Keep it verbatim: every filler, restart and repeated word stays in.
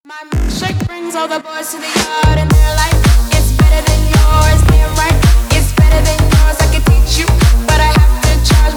My milkshake brings all the boys to the yard and they're like, it's better than yours, damn right. It's better than yours, I can teach you, but I have to charge